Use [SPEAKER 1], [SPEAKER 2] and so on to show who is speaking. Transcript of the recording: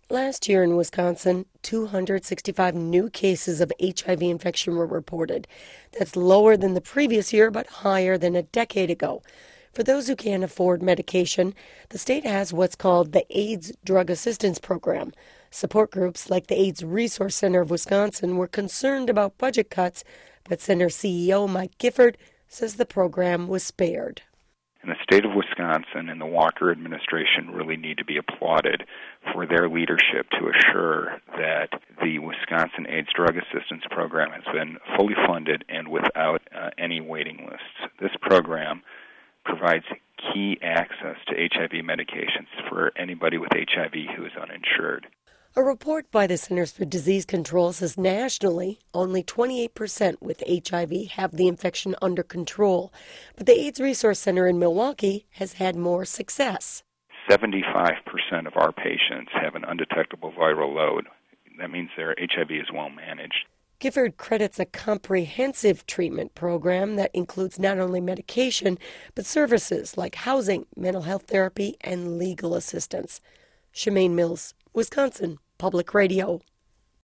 [SPEAKER 1] Last year in Wisconsin, 265 new cases of HIV infection were reported. That's lower than the previous year, but higher than a decade ago. For those who can't afford medication, the state has what's called the AIDS Drug Assistance Program. Support groups like the AIDS Resource Center of Wisconsin were concerned about budget cuts, but Center CEO Mike Gifford says the program was spared.
[SPEAKER 2] And the state of Wisconsin and the Walker administration really need to be applauded for their leadership to assure that the Wisconsin AIDS Drug Assistance Program has been fully funded and without any waiting lists. This program provides key access to HIV medications for anybody with HIV who is uninsured.
[SPEAKER 1] A report by the Centers for Disease Control says nationally, only 28% with HIV have the infection under control. But the AIDS Resource Center in Milwaukee has had more success.
[SPEAKER 2] 75% of our patients have an undetectable viral load. That means their HIV is well managed.
[SPEAKER 1] Gifford credits a comprehensive treatment program that includes not only medication, but services like housing, mental health therapy, and legal assistance. Shemaine Mills, Wisconsin Public Radio.